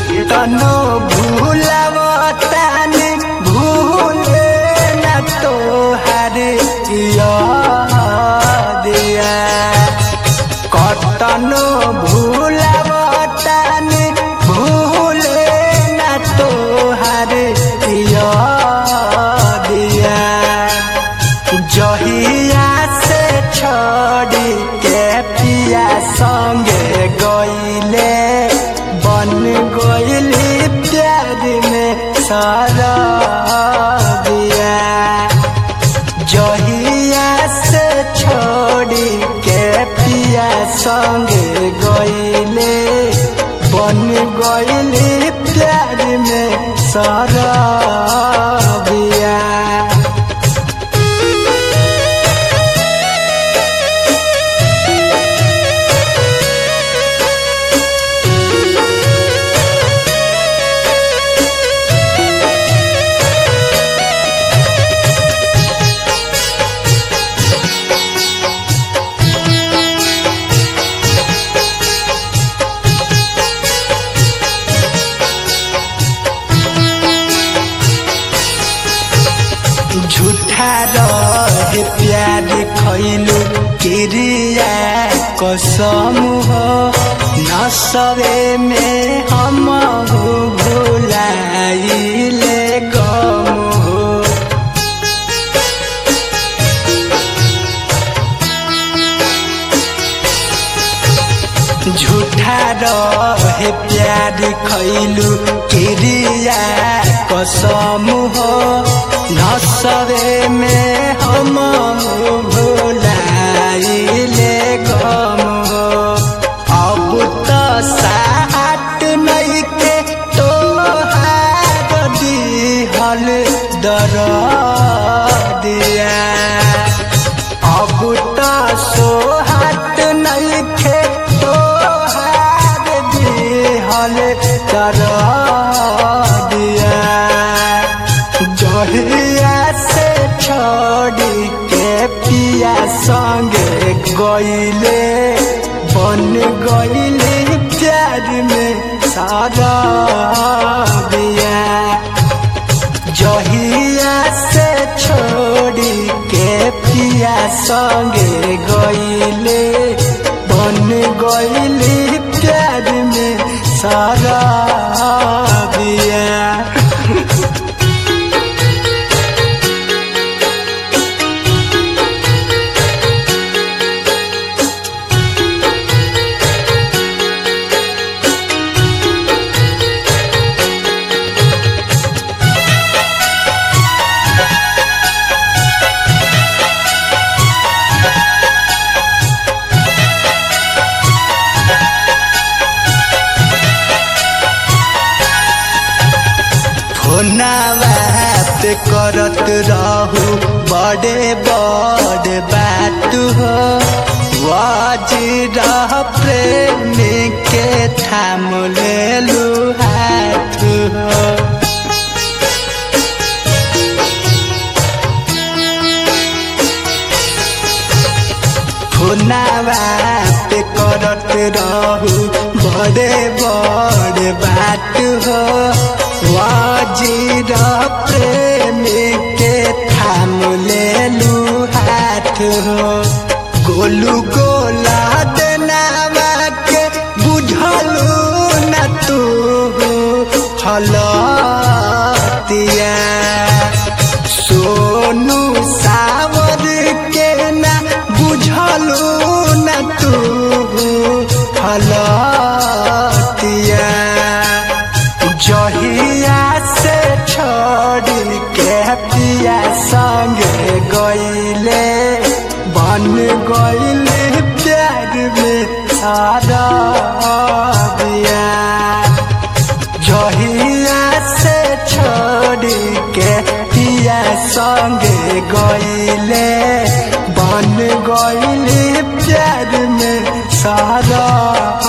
केतनो भूलवतानी भूले न तोहार यादिया कतनो भूलवतानी भूले न तोहार यादिया जहिया से छोड़ी के पिया संगे गईले बन गईली प्यार में सारा दिया जहिया से छोड़ी के पिया संगे गईले बन गईली प्यार में सारा दिया झूठा रहे प्यार खैलू क्रिया कसम हो नसवे में हम भुलाइले गम हो झूठा रहे प्यार खैलू क्रिया कसम हो नसवे में हम भुलाइले गम हो अब तो साथ नहीं के तोहार दिहल दरदिया अब तो सोहात नहीं के तोहार दिहल दरदिया जहिया से छोड़ी के पिया संगे गईले बन गईले प्यार में सारा दिया जहिया से छोड़ी के पिया संगे गईले बन गईले प्यार में सारा दिया बात करत रहू बड़े बड़े बात हो वजीरह प्रेम के थाम लेलू हाथ हो बात करत रहू बड़े बड़े बात हो वजीरह प्रेम के थाम लेलू हाथ हो गोलू गोला देनावा के बुझलू न तू हलतिया सोनू सावर के ना बुझलू न तू हलतिया जहिया से छोड़ी के पिया संगे गईले बन गईले प्यार में सारा दिया जहिया से छोड़ी के पिया संगे गईले बन गईले प्यार में सारा